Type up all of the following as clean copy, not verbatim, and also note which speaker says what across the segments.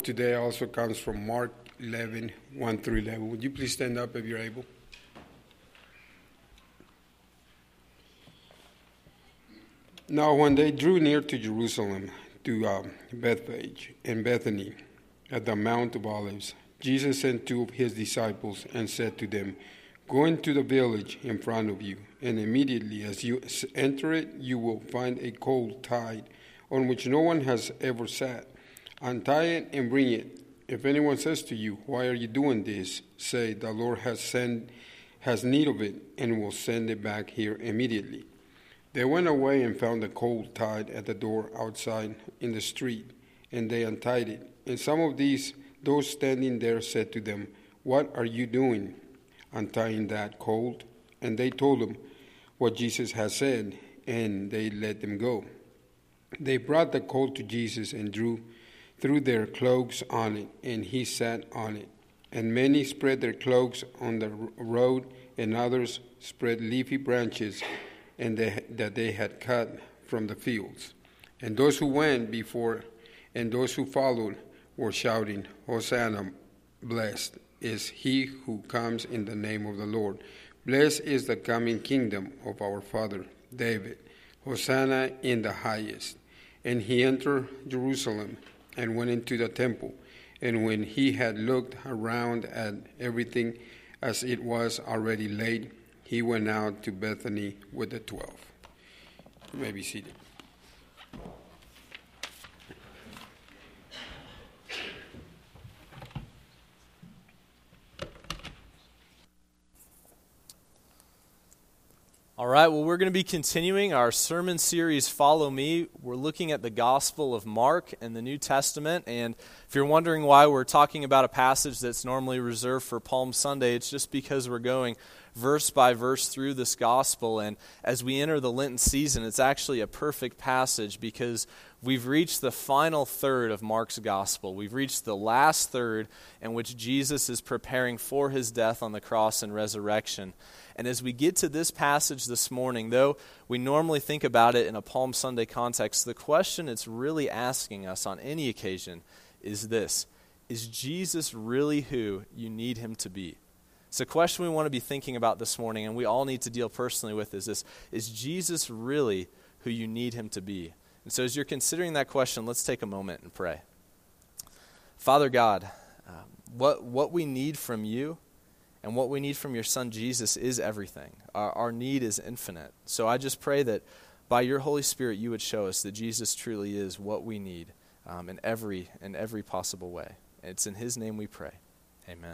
Speaker 1: Today also comes from Mark 11, 1 through 11. Would you please stand up if you're able? Now, when they drew near to Jerusalem, to Bethphage and Bethany, at the Mount of Olives, Jesus sent two of his disciples and said to them, "Go into the village in front of you, and immediately as you enter it, you will find a colt tied, on which no one has ever sat. Untie it and bring it. If anyone says to you, 'Why are you doing this?' say, 'The Lord has need of it, and will send it back here immediately.'" They went away and found the colt tied at the door outside in the street, and they untied it. And some of those standing there said to them, "What are you doing, untying that colt?" And they told them what Jesus had said, and they let them go. They brought the colt to Jesus and threw their cloaks on it, and he sat on it. And many spread their cloaks on the road, and others spread leafy branches that they had cut from the fields. And those who went before and those who followed were shouting, "Hosanna, blessed is he who comes in the name of the Lord. Blessed is the coming kingdom of our father David. Hosanna in the highest." And he entered Jerusalem and went into the temple. And when he had looked around at everything as it was already laid, he went out to Bethany with the 12. You may be seated.
Speaker 2: All right, well, we're going to be continuing our sermon series, Follow Me. We're looking at the Gospel of Mark in the New Testament, and if you're wondering why we're talking about a passage that's normally reserved for Palm Sunday, it's just because we're going verse by verse through this Gospel, and as we enter the Lenten season, it's actually a perfect passage because we've reached the final third of Mark's Gospel. We've reached the last third in which Jesus is preparing for his death on the cross and resurrection. And as we get to this passage this morning, though we normally think about it in a Palm Sunday context, the question it's really asking us on any occasion is this: is Jesus really who you need him to be? It's a question we want to be thinking about this morning, and we all need to deal personally with is this: is Jesus really who you need him to be? And so as you're considering that question, let's take a moment and pray. Father God, what we need from you and what we need from your Son Jesus is everything. Our need is infinite. So I just pray that by your Holy Spirit you would show us that Jesus truly is what we need in every possible way. It's in his name we pray. Amen.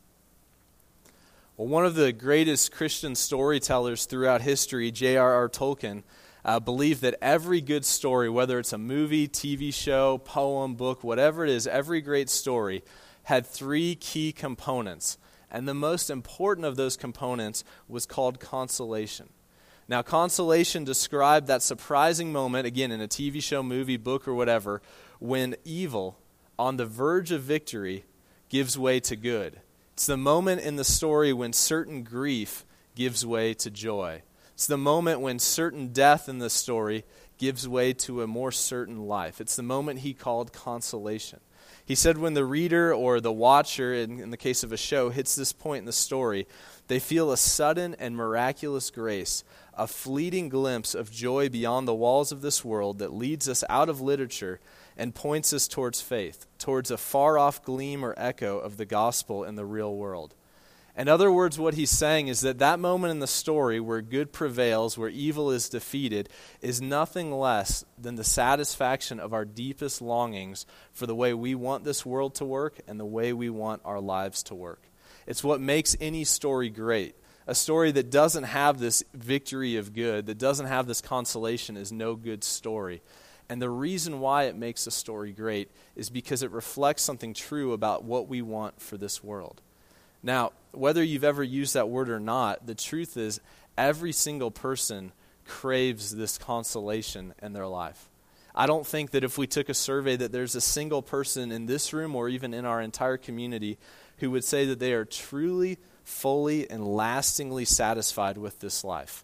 Speaker 2: Well, one of the greatest Christian storytellers throughout history, J.R.R. Tolkien, believed that every good story, whether it's a movie, TV show, poem, book, whatever it is, every great story had three key components. And the most important of those components was called consolation. Now, consolation described that surprising moment, again, in a TV show, movie, book, or whatever, when evil, on the verge of victory, gives way to good. It's the moment in the story when certain grief gives way to joy. It's the moment when certain death in the story gives way to a more certain life. It's the moment he called consolation. He said when the reader or the watcher, in the case of a show, hits this point in the story, they feel a sudden and miraculous grace, a fleeting glimpse of joy beyond the walls of this world that leads us out of literature and points us towards faith, towards a far-off gleam or echo of the gospel in the real world. In other words, what he's saying is that moment in the story where good prevails, where evil is defeated, is nothing less than the satisfaction of our deepest longings for the way we want this world to work and the way we want our lives to work. It's what makes any story great. A story that doesn't have this victory of good, that doesn't have this consolation, is no good story. And the reason why it makes a story great is because it reflects something true about what we want for this world. Now, whether you've ever used that word or not, the truth is every single person craves this consolation in their life. I don't think that if we took a survey that there's a single person in this room or even in our entire community who would say that they are truly, fully, and lastingly satisfied with this life.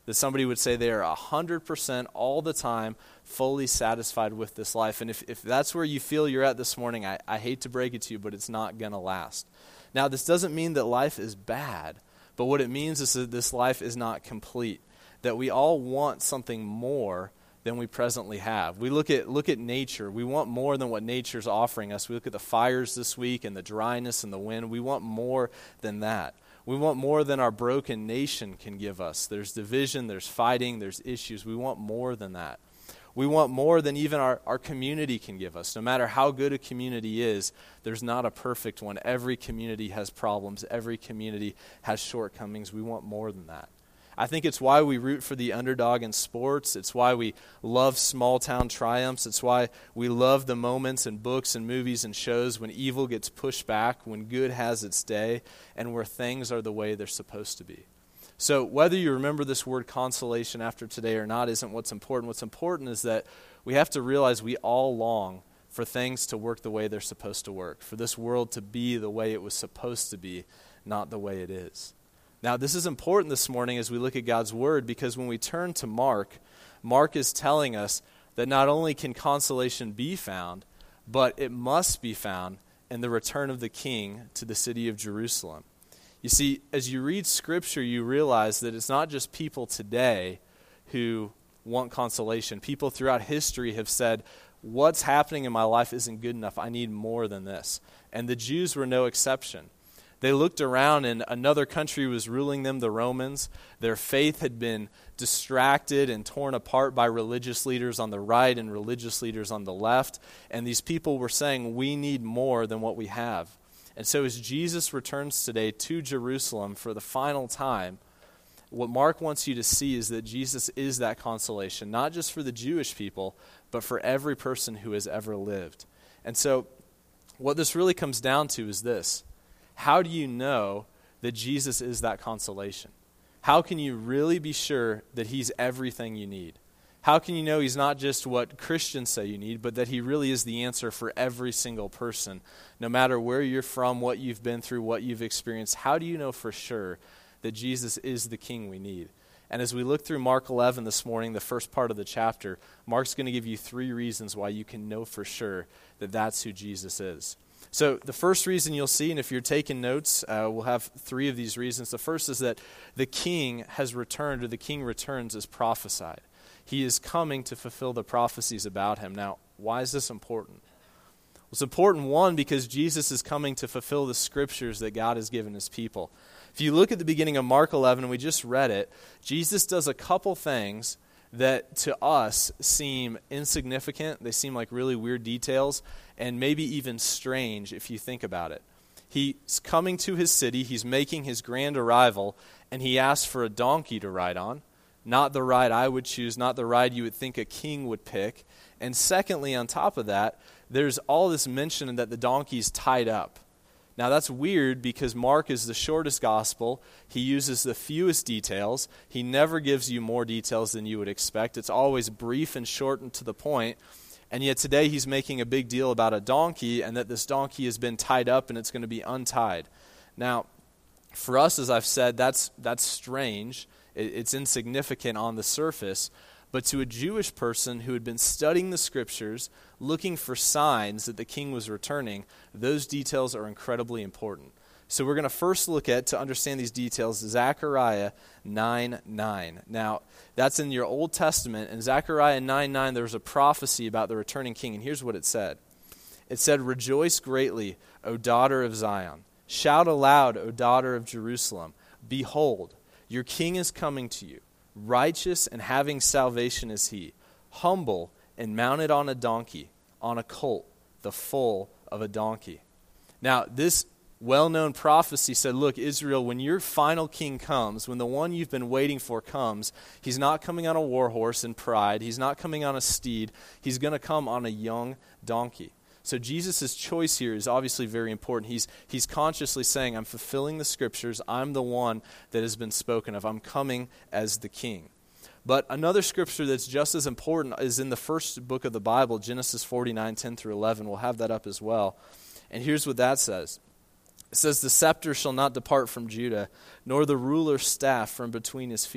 Speaker 2: that somebody would say they are 100% all the time fully satisfied with this life. And if that's where you feel you're at this morning, I hate to break it to you, but it's not going to last. Now, this doesn't mean that life is bad, but what it means is that this life is not complete, that we all want something more than we presently have. We look at nature. We want more than what nature's offering us. We look at the fires this week and the dryness and the wind. We want more than that. We want more than our broken nation can give us. There's division, there's fighting, there's issues. We want more than that. We want more than even our community can give us. No matter how good a community is, there's not a perfect one. Every community has problems. Every community has shortcomings. We want more than that. I think it's why we root for the underdog in sports. It's why we love small-town triumphs. It's why we love the moments in books and movies and shows when evil gets pushed back, when good has its day, and where things are the way they're supposed to be. So whether you remember this word consolation after today or not isn't what's important. What's important is that we have to realize we all long for things to work the way they're supposed to work, for this world to be the way it was supposed to be, not the way it is. Now, this is important this morning as we look at God's Word, because when we turn to Mark, Mark is telling us that not only can consolation be found, but it must be found in the return of the King to the city of Jerusalem. You see, as you read Scripture, you realize that it's not just people today who want consolation. People throughout history have said, what's happening in my life isn't good enough. I need more than this. And the Jews were no exception. They looked around and another country was ruling them, the Romans. Their faith had been distracted and torn apart by religious leaders on the right and religious leaders on the left. And these people were saying, we need more than what we have. And so as Jesus returns today to Jerusalem for the final time, what Mark wants you to see is that Jesus is that consolation, not just for the Jewish people, but for every person who has ever lived. And so what this really comes down to is this. How do you know that Jesus is that consolation? How can you really be sure that he's everything you need? How can you know he's not just what Christians say you need, but that he really is the answer for every single person? No matter where you're from, what you've been through, what you've experienced, how do you know for sure that Jesus is the King we need? And as we look through Mark 11 this morning, the first part of the chapter, Mark's going to give you 3 reasons why you can know for sure that that's who Jesus is. So the first reason you'll see, and if you're taking notes, we'll have 3 of these reasons. The first is that the King has returned, or the King returns as prophesied. He is coming to fulfill the prophecies about him. Now, why is this important? Well, it's important, one, because Jesus is coming to fulfill the scriptures that God has given his people. If you look at the beginning of Mark 11, and we just read it, Jesus does a couple things that to us seem insignificant. They seem like really weird details, and maybe even strange if you think about it. He's coming to his city, he's making his grand arrival, and he asks for a donkey to ride on. Not the ride I would choose, not the ride you would think a king would pick. And secondly, on top of that, there's all this mention that the donkey's tied up. Now that's weird because Mark is the shortest gospel. He uses the fewest details. He never gives you more details than you would expect. It's always brief and short and to the point. And yet today he's making a big deal about a donkey and that this donkey has been tied up and it's going to be untied. Now, for us, as I've said, that's strange. It's insignificant on the surface. But to a Jewish person who had been studying the scriptures, looking for signs that the king was returning, those details are incredibly important. So we're going to first look at, to understand these details, Zechariah 9:9. Now, that's in your Old Testament. In Zechariah 9:9, there was a prophecy about the returning king, and here's what it said. It said, "Rejoice greatly, O daughter of Zion. Shout aloud, O daughter of Jerusalem. Behold, your king is coming to you. Righteous and having salvation is he, humble and mounted on a donkey, on a colt, the foal of a donkey." Now, this well-known prophecy said, look, Israel, when your final king comes, when the one you've been waiting for comes, he's not coming on a war horse in pride. He's not coming on a steed. He's going to come on a young donkey. So Jesus' choice here is obviously very important. He's consciously saying, I'm fulfilling the scriptures. I'm the one that has been spoken of. I'm coming as the king. But another scripture that's just as important is in the first book of the Bible, Genesis 49:10-11. We'll have that up as well. And here's what that says. It says, "The scepter shall not depart from Judah, nor the ruler's staff from between his feet,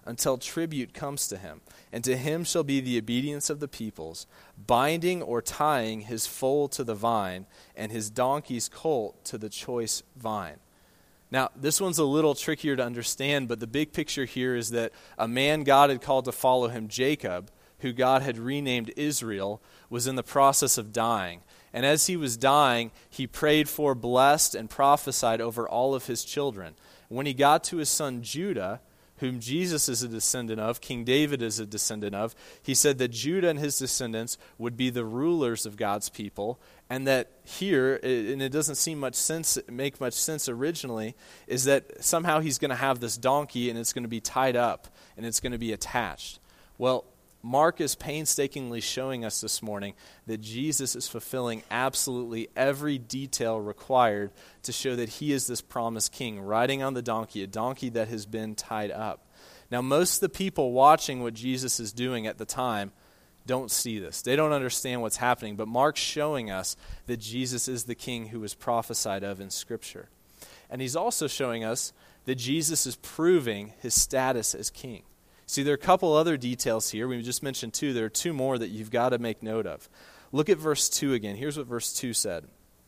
Speaker 2: until tribute comes to him. And to him shall be the obedience of the peoples, binding or tying his foal to the vine, and his donkey's colt to the choice vine. Now, this one's a little trickier to understand, but the big picture here is that a man God had called to follow him, Jacob, who God had renamed Israel, was in the process of dying. And as he was dying, he prayed for, blessed, and prophesied over all of his children. When he got to his son Judah, whom Jesus is a descendant of, King David is a descendant of, he said that Judah and his descendants would be the rulers of God's people, and that here, and it doesn't make much sense originally, is that somehow he's going to have this donkey and it's going to be tied up and it's going to be attached. Well, Mark is painstakingly showing us this morning that Jesus is fulfilling absolutely every detail required to show that he is this promised king, riding on the donkey, a donkey that has been tied up. Now, most of the people watching what Jesus is doing at the time don't see this. They don't understand what's happening, but Mark's showing us that Jesus is the king who was prophesied of in Scripture. And he's also showing us that Jesus is proving his status as king. See, there are a couple other details here. We just mentioned two. There are two more that you've got to make note of. Look at verse 2 again. Here's what verse 2 said.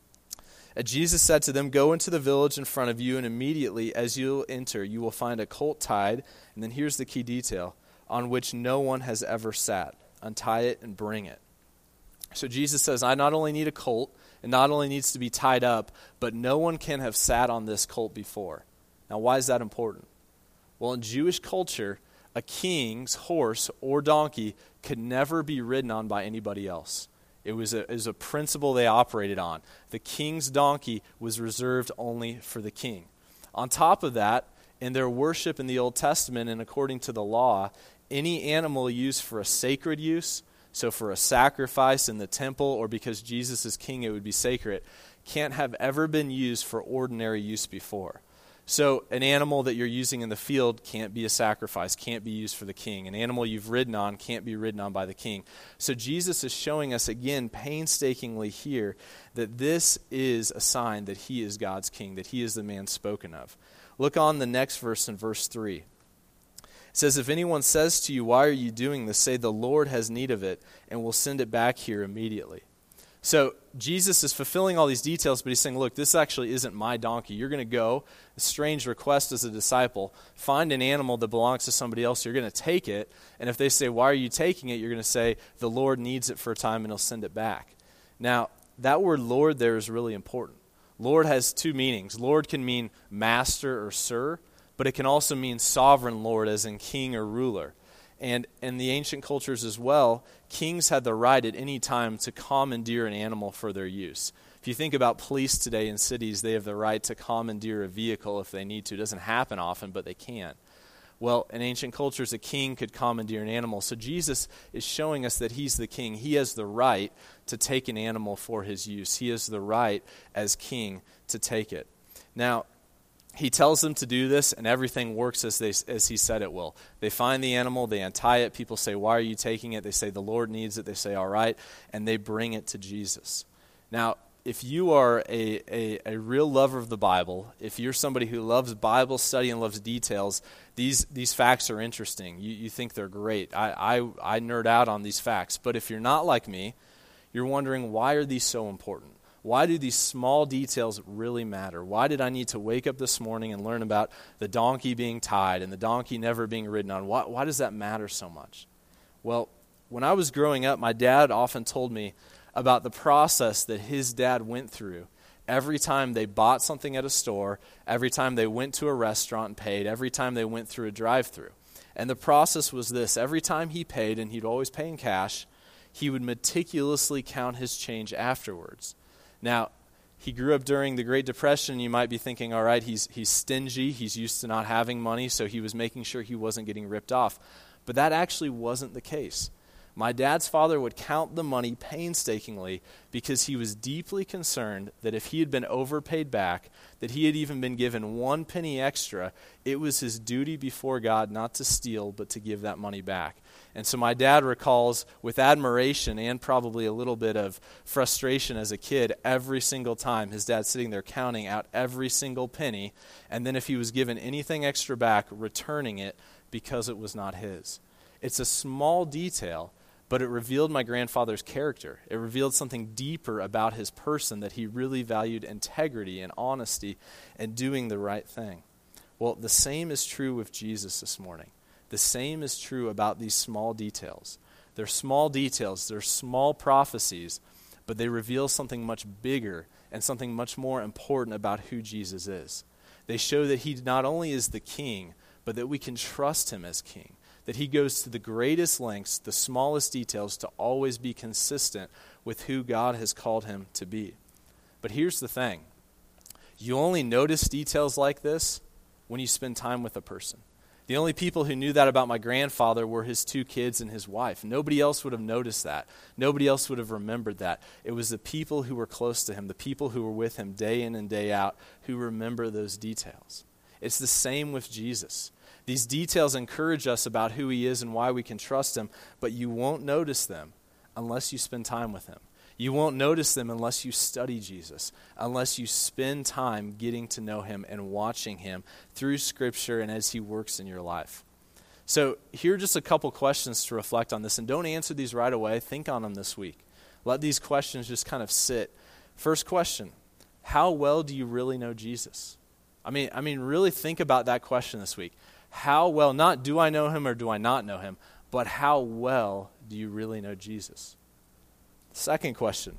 Speaker 2: And Jesus said to them, "Go into the village in front of you, and immediately as you enter, you will find a colt tied." And then here's the key detail, "on which no one has ever sat. Untie it and bring it." So Jesus says, I not only need a colt, it not only needs to be tied up, but no one can have sat on this colt before. Now, why is that important? Well, in Jewish culture, a king's horse or donkey could never be ridden on by anybody else. It was a principle they operated on. The king's donkey was reserved only for the king. On top of that, in their worship in the Old Testament and according to the law, any animal used for a sacred use, so for a sacrifice in the temple or because Jesus is king it would be sacred, can't have ever been used for ordinary use before. So an animal that you're using in the field can't be a sacrifice, can't be used for the king. An animal you've ridden on can't be ridden on by the king. So Jesus is showing us again painstakingly here that this is a sign that he is God's king, that he is the man spoken of. Look on the next verse in verse 3. It says, "If anyone says to you, 'Why are you doing this?' say, 'The Lord has need of it, and will send it back here immediately.'" So Jesus is fulfilling all these details, but he's saying, look, this actually isn't my donkey. You're going to go, a strange request as a disciple, find an animal that belongs to somebody else. You're going to take it, and if they say, "Why are you taking it?" you're going to say, "The Lord needs it for a time, and he'll send it back." Now, that word Lord there is really important. Lord has two meanings. Lord can mean master or sir, but it can also mean sovereign Lord, as in king or ruler. And in the ancient cultures as well, kings had the right at any time to commandeer an animal for their use. If you think about police today in cities, they have the right to commandeer a vehicle if they need to. It doesn't happen often, but they can. Well, in ancient cultures, a king could commandeer an animal. So Jesus is showing us that he's the king. He has the right to take an animal for his use. He has the right as king to take it. Now, he tells them to do this, and everything works as he said it will. They find the animal, they untie it. People say, "Why are you taking it?" They say, "The Lord needs it." They say, "All right," and they bring it to Jesus. Now, if you are a real lover of the Bible, if you're somebody who loves Bible study and loves details, these facts are interesting. You think they're great. I nerd out on these facts. But if you're not like me, you're wondering, why are these so important? Why do these small details really matter? Why did I need to wake up this morning and learn about the donkey being tied and the donkey never being ridden on? Why does that matter so much? Well, when I was growing up, my dad often told me about the process that his dad went through every time they bought something at a store, every time they went to a restaurant and paid, every time they went through a drive-thru. And the process was this: every time he paid, and he'd always pay in cash, he would meticulously count his change afterwards. Now, he grew up during the Great Depression. You might be thinking, all right, he's stingy. He's used to not having money, so he was making sure he wasn't getting ripped off. But that actually wasn't the case. My dad's father would count the money painstakingly because he was deeply concerned that if he had been overpaid back, that he had even been given 1 penny extra, it was his duty before God not to steal, but to give that money back. And so my dad recalls with admiration and probably a little bit of frustration as a kid every single time his dad sitting there counting out every single penny, and then if he was given anything extra back, returning it because it was not his. It's a small detail, but it revealed my grandfather's character. It revealed something deeper about his person, that he really valued integrity and honesty and doing the right thing. Well, the same is true with Jesus this morning. The same is true about these small details. They're small details, they're small prophecies, but they reveal something much bigger and something much more important about who Jesus is. They show that he not only is the king, but that we can trust him as king. That he goes to the greatest lengths, the smallest details, to always be consistent with who God has called him to be. But here's the thing. You only notice details like this when you spend time with a person. The only people who knew that about my grandfather were his 2 kids and his wife. Nobody else would have noticed that. Nobody else would have remembered that. It was the people who were close to him, the people who were with him day in and day out, who remember those details. It's the same with Jesus. These details encourage us about who he is and why we can trust him, but you won't notice them unless you spend time with him. You won't notice them unless you study Jesus, unless you spend time getting to know him and watching him through Scripture and as he works in your life. So here are just a couple questions to reflect on this, and don't answer these right away. Think on them this week. Let these questions just kind of sit. First question, how well do you really know Jesus? I mean, really think about that question this week. How well, not do I know him or do I not know him, but how well do you really know Jesus? Second question,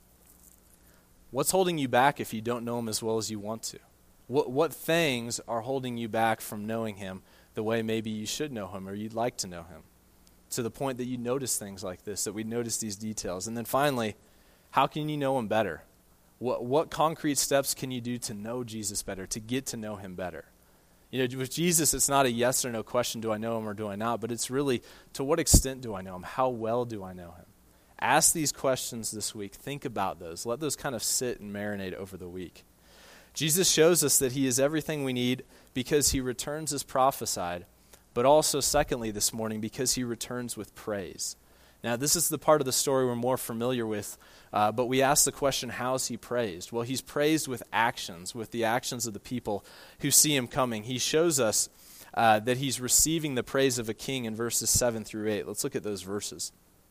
Speaker 2: what's holding you back if you don't know him as well as you want to? What things are holding you back from knowing him the way maybe you should know him or you'd like to know him? To the point that you notice things like this, that we notice these details. And then finally, how can you know him better? What concrete steps can you do to know Jesus better, to get to know him better? You know, with Jesus, it's not a yes or no question, do I know him or do I not? But it's really, to what extent do I know him? How well do I know him? Ask these questions this week. Think about those. Let those kind of sit and marinate over the week. Jesus shows us that he is everything we need because he returns as prophesied, but also, secondly, this morning, because he returns with praise. Now, this is the part of the story we're more familiar with, but we ask the question, how is he praised? Well, he's praised with actions, with the actions of the people who see him coming. He shows us that he's receiving the praise of a king in verses 7 through 8. Let's look at those verses.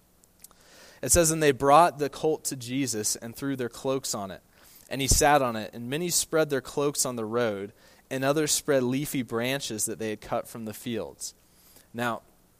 Speaker 2: It says, and they brought the colt to Jesus and threw their cloaks on it. And he sat on it, and many spread their cloaks on the road, and others spread leafy branches that they had cut from the fields. Now,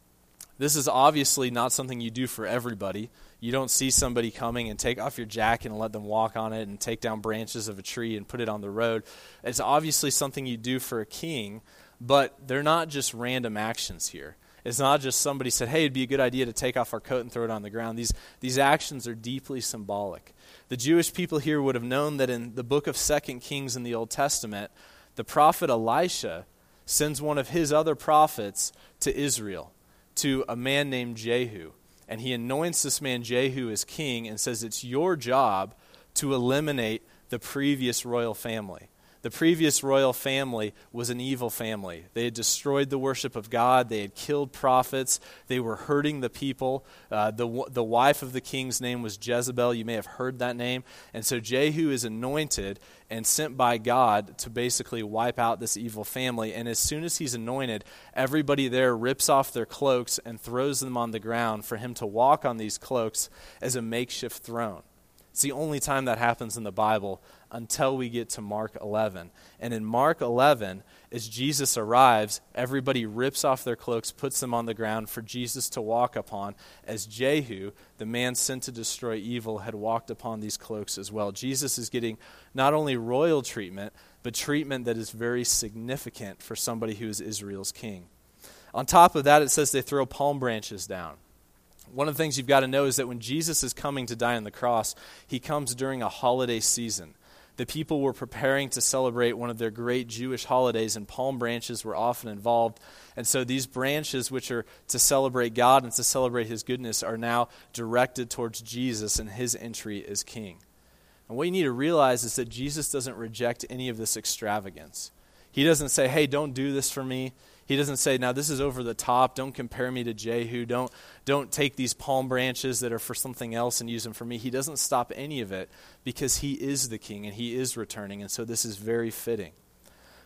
Speaker 2: this is obviously not something you do for everybody. You don't see somebody coming and take off your jacket and let them walk on it and take down branches of a tree and put it on the road. It's obviously something you do for a king, but they're not just random actions here. It's not just somebody said, hey, it'd be a good idea to take off our coat and throw it on the ground. These actions are deeply symbolic. The Jewish people here would have known that in the book of 2 Kings in the Old Testament, the prophet Elisha sends one of his other prophets to Israel, to a man named Jehu. And he anoints this man Jehu as king and says it's your job to eliminate the previous royal family. The previous royal family was an evil family. They had destroyed the worship of God. They had killed prophets. They were hurting the people. The wife of the king's name was Jezebel. You may have heard that name. And so Jehu is anointed and sent by God to basically wipe out this evil family. And as soon as he's anointed, everybody there rips off their cloaks and throws them on the ground for him to walk on these cloaks as a makeshift throne. It's the only time that happens in the Bible until we get to Mark 11. And in Mark 11, as Jesus arrives, everybody rips off their cloaks, puts them on the ground for Jesus to walk upon, as Jehu, the man sent to destroy evil, had walked upon these cloaks as well. Jesus is getting not only royal treatment, but treatment that is very significant for somebody who is Israel's king. On top of that, it says they throw palm branches down. One of the things you've got to know is that when Jesus is coming to die on the cross, he comes during a holiday season. The people were preparing to celebrate one of their great Jewish holidays, and palm branches were often involved. And so these branches, which are to celebrate God and to celebrate his goodness, are now directed towards Jesus and his entry as king. And what you need to realize is that Jesus doesn't reject any of this extravagance. He doesn't say, hey, don't do this for me. He doesn't say, now this is over the top. Don't compare me to Jehu. Don't take these palm branches that are for something else and use them for me. He doesn't stop any of it because he is the king and he is returning. And so this is very fitting.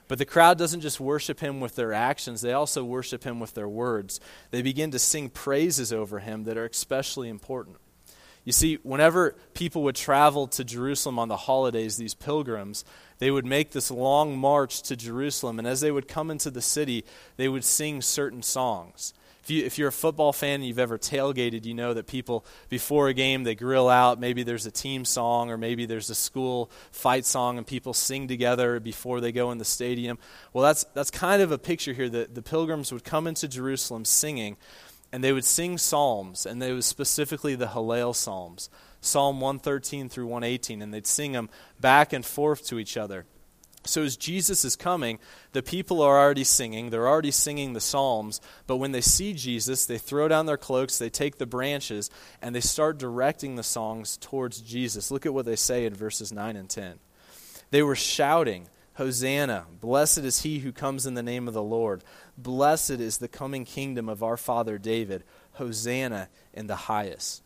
Speaker 2: But the crowd doesn't just worship him with their actions, they also worship him with their words. They begin to sing praises over him that are especially important. You see, whenever people would travel to Jerusalem on the holidays, these pilgrims, they would make this long march to Jerusalem, and as they would come into the city, they would sing certain songs. If you're a football fan and you've ever tailgated, you know that people, before a game, they grill out. Maybe there's a team song or maybe there's a school fight song and people sing together before they go in the stadium. Well, that's kind of a picture here that the pilgrims would come into Jerusalem singing, and they would sing psalms, and they was specifically the Hallel psalms, Psalm 113 through 118, and they'd sing them back and forth to each other. So as Jesus is coming, the people are already singing. They're already singing the psalms. But when they see Jesus, they throw down their cloaks, they take the branches, and they start directing the songs towards Jesus. Look at what they say in verses 9 and 10. They were shouting, "Hosanna, blessed is he who comes in the name of the Lord. Blessed is the coming kingdom of our father David. Hosanna in the highest."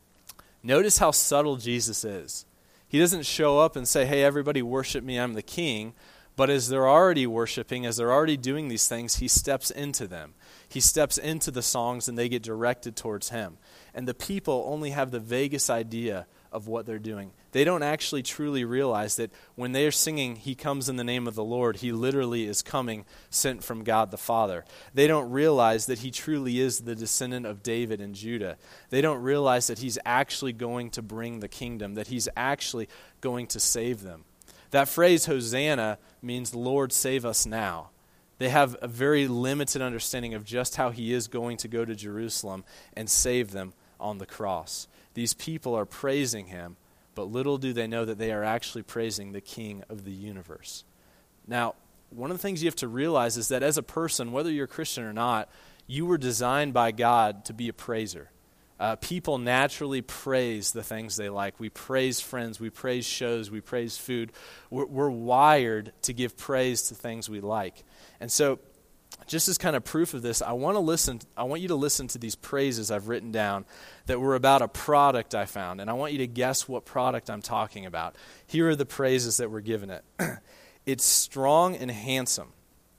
Speaker 2: Notice how subtle Jesus is. He doesn't show up and say, "Hey, everybody worship me, I'm the king." But as they're already worshiping, as they're already doing these things, he steps into them. He steps into the songs and they get directed towards him. And the people only have the vaguest idea of what they're doing. They don't actually truly realize that when they're singing, "He comes in the name of the Lord," he literally is coming sent from God the Father. They don't realize that he truly is the descendant of David and Judah. They don't realize that he's actually going to bring the kingdom, that he's actually going to save them. That phrase, Hosanna, means "Lord, save us now." They have a very limited understanding of just how he is going to go to Jerusalem and save them on the cross. These people are praising him, but little do they know that they are actually praising the King of the universe. Now, one of the things you have to realize is that as a person, whether you're a Christian or not, you were designed by God to be a praiser. People naturally praise the things they like. We praise friends, we praise shows, we praise food. We're wired to give praise to things we like. And so, just as kind of proof of this, I want you to listen to these praises I've written down that were about a product I found, and I want you to guess what product I'm talking about. Here are the praises that were given it. It's strong and handsome.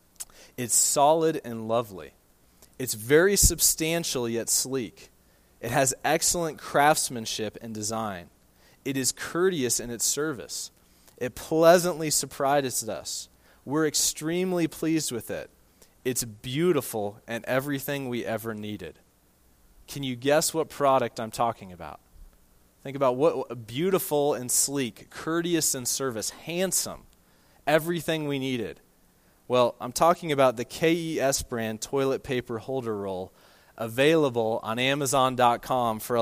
Speaker 2: It's solid and lovely. It's very substantial yet sleek. It has excellent craftsmanship and design. It is courteous in its service. It pleasantly surprises us. We're extremely pleased with it. It's beautiful and everything we ever needed. Can you guess what product I'm talking about? Think about what beautiful and sleek, courteous in service, handsome, everything we needed. Well, I'm talking about the KES brand toilet paper holder roll, available on Amazon.com for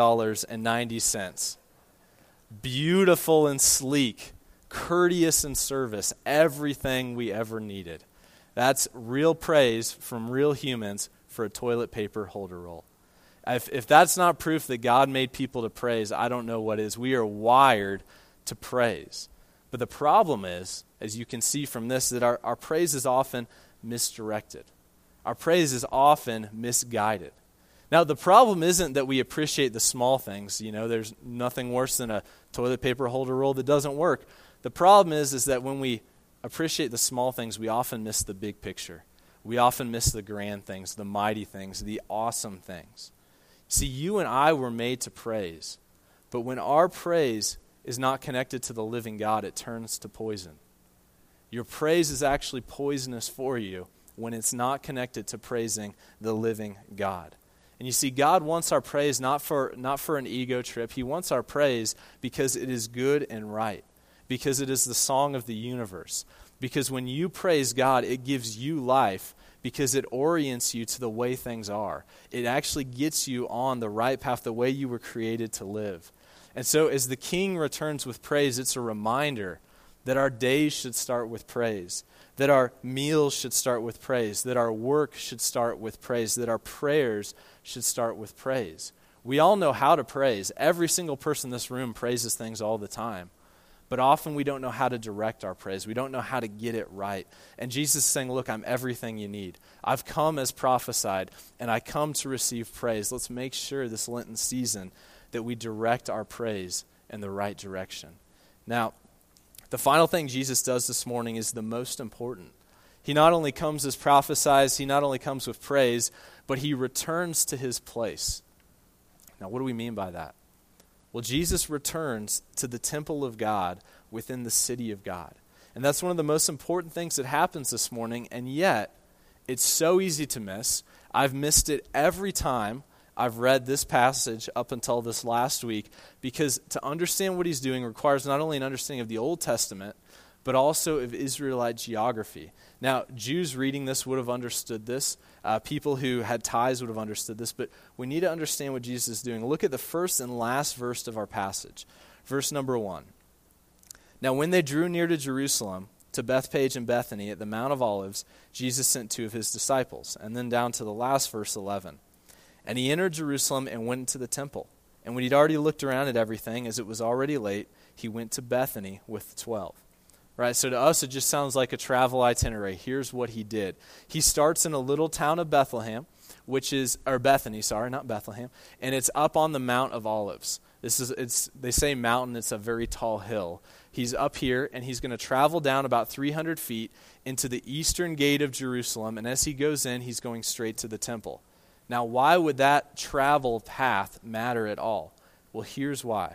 Speaker 2: $11.90. Beautiful and sleek, courteous in service, everything we ever needed. That's real praise from real humans for a toilet paper holder roll. If that's not proof that God made people to praise, I don't know what is. We are wired to praise. But the problem is, as you can see from this, that our praise is often misdirected. Our praise is often misguided. Now, the problem isn't that we appreciate the small things. You know, there's nothing worse than a toilet paper holder roll that doesn't work. The problem is that when we appreciate the small things, we often miss the big picture. We often miss the grand things, the mighty things, the awesome things. See, you and I were made to praise. But when our praise is not connected to the living God, it turns to poison. Your praise is actually poisonous for you when it's not connected to praising the living God. And you see, God wants our praise not for an ego trip. He wants our praise because it is good and right, because it is the song of the universe. Because when you praise God, it gives you life because it orients you to the way things are. It actually gets you on the right path, the way you were created to live. And so as the King returns with praise, it's a reminder that our days should start with praise, that our meals should start with praise, that our work should start with praise, that our prayers should start with praise. We all know how to praise. Every single person in this room praises things all the time. But often we don't know how to direct our praise. We don't know how to get it right. And Jesus is saying, look, I'm everything you need. I've come as prophesied, and I come to receive praise. Let's make sure this Lenten season that we direct our praise in the right direction. Now, The final thing Jesus does this morning is the most important. He not only comes as prophesied, he not only comes with praise, but he returns to his place. Now, what do we mean by that? Well, Jesus returns to the temple of God within the city of God. And that's one of the most important things that happens this morning, and yet it's so easy to miss. I've missed it every time I've read this passage up until this last week, because to understand what he's doing requires not only an understanding of the Old Testament, but also of Israelite geography. Now, Jews reading this would have understood this. People who had ties would have understood this, but we need to understand what Jesus is doing. Look at the first and last verse of our passage. Verse number 1. Now, when they drew near to Jerusalem, to Bethphage and Bethany at the Mount of Olives, Jesus sent 2 of his disciples. And then down to the last verse 11. And he entered Jerusalem and went into the temple. And when he'd already looked around at everything, as it was already late, he went to Bethany with the 12. Right, so to us, it just sounds like a travel itinerary. Here's what he did. He starts in a little town of Bethlehem, Bethany, not Bethlehem, and it's up on the Mount of Olives. They say mountain, it's a very tall hill. He's up here, and he's going to travel down about 300 feet into the eastern gate of Jerusalem, and as he goes in, he's going straight to the temple. Now, why would that travel path matter at all? Well, here's why.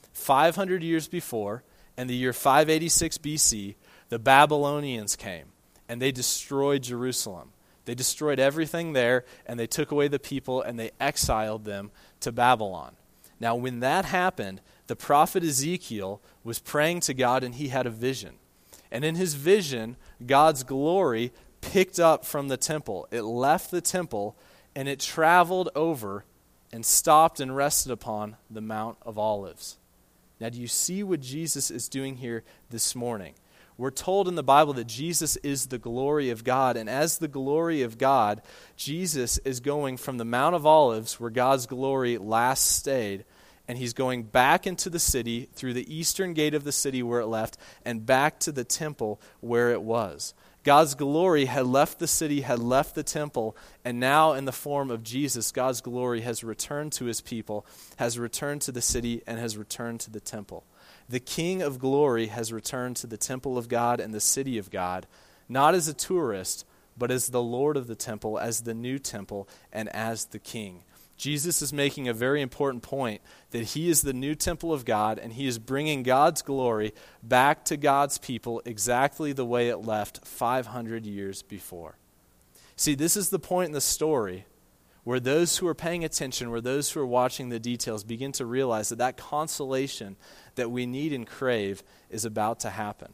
Speaker 2: 500 years before, in the year 586 BC, the Babylonians came, and they destroyed Jerusalem. They destroyed everything there, and they took away the people, and they exiled them to Babylon. Now, when that happened, the prophet Ezekiel was praying to God, and he had a vision. And in his vision, God's glory picked up from the temple. It left the temple, and it traveled over and stopped and rested upon the Mount of Olives. Now, do you see what Jesus is doing here this morning? We're told in the Bible that Jesus is the glory of God, and as the glory of God, Jesus is going from the Mount of Olives, where God's glory last stayed, and he's going back into the city through the eastern gate of the city where it left, and back to the temple where it was. God's glory had left the city, had left the temple, and now in the form of Jesus, God's glory has returned to his people, has returned to the city, and has returned to the temple. The King of glory has returned to the temple of God and the city of God, not as a tourist, but as the Lord of the temple, as the new temple, and as the King. Jesus is making a very important point that he is the new temple of God, and he is bringing God's glory back to God's people exactly the way it left 500 years before. See, this is the point in the story where those who are paying attention, where those who are watching the details begin to realize that consolation that we need and crave is about to happen.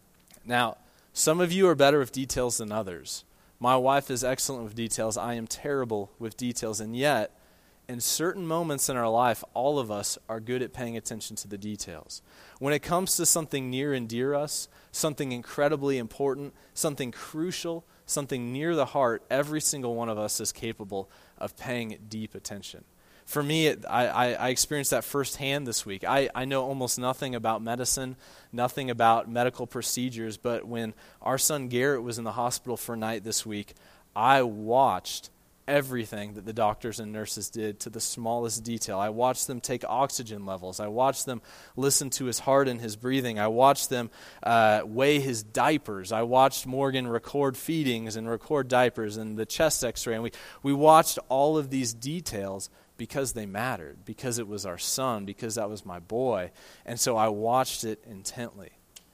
Speaker 2: Now, some of you are better with details than others. My wife is excellent with details. I am terrible with details, and yet, in certain moments in our life, all of us are good at paying attention to the details. When it comes to something near and dear us, something incredibly important, something crucial, something near the heart, every single one of us is capable of paying deep attention. For me, I experienced that firsthand this week. I know almost nothing about medicine, nothing about medical procedures, but when our son Garrett was in the hospital for a night this week, I watched everything that the doctors and nurses did to the smallest detail. I watched them take oxygen levels. I watched them listen to his heart and his breathing. I watched them weigh his diapers. I watched Morgan record feedings and record diapers and the chest x-ray. And we watched all of these details because they mattered, because it was our son, because that was my boy. And so I watched it intently.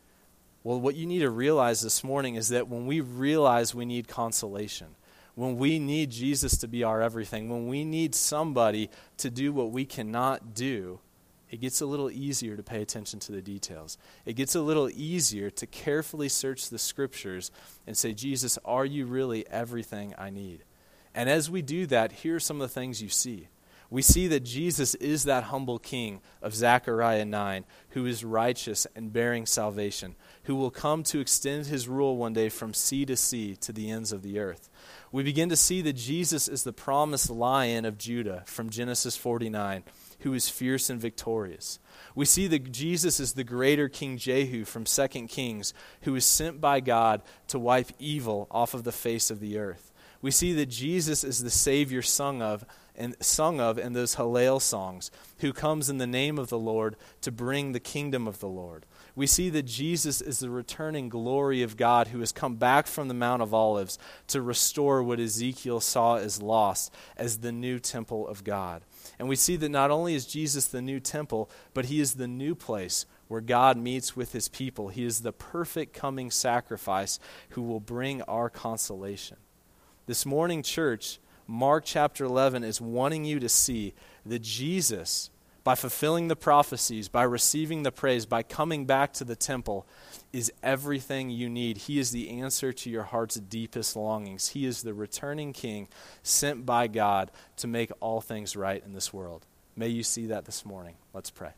Speaker 2: Well, what you need to realize this morning is that when we realize we need consolation, when we need Jesus to be our everything, when we need somebody to do what we cannot do, it gets a little easier to pay attention to the details. It gets a little easier to carefully search the scriptures and say, Jesus, are you really everything I need? And as we do that, here are some of the things you see. We see that Jesus is that humble king of Zechariah 9, who is righteous and bearing salvation, who will come to extend his rule one day from sea to sea to the ends of the earth. We begin to see that Jesus is the promised Lion of Judah from Genesis 49, who is fierce and victorious. We see that Jesus is the greater King Jehu from 2 Kings, who is sent by God to wipe evil off of the face of the earth. We see that Jesus is the Savior sung of in those Hallel songs, who comes in the name of the Lord to bring the kingdom of the Lord. We see that Jesus is the returning glory of God who has come back from the Mount of Olives to restore what Ezekiel saw as lost, as the new temple of God. And we see that not only is Jesus the new temple, but he is the new place where God meets with his people. He is the perfect coming sacrifice who will bring our consolation. This morning, church, Mark chapter 11 is wanting you to see that Jesus, by fulfilling the prophecies, by receiving the praise, by coming back to the temple, is everything you need. He is the answer to your heart's deepest longings. He is the returning King sent by God to make all things right in this world. May you see that this morning. Let's pray.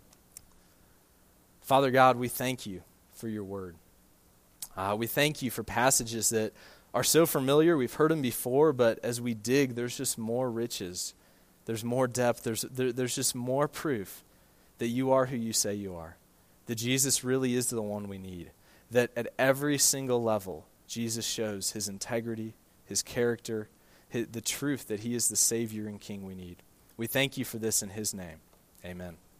Speaker 2: Father God, we thank you for your word. We thank you for passages that are so familiar. We've heard them before, but as we dig, there's just more riches. There's more depth. There's just more proof that you are who you say you are, that Jesus really is the one we need, that at every single level, Jesus shows his integrity, his character, the truth that he is the Savior and King we need. We thank you for this in his name. Amen.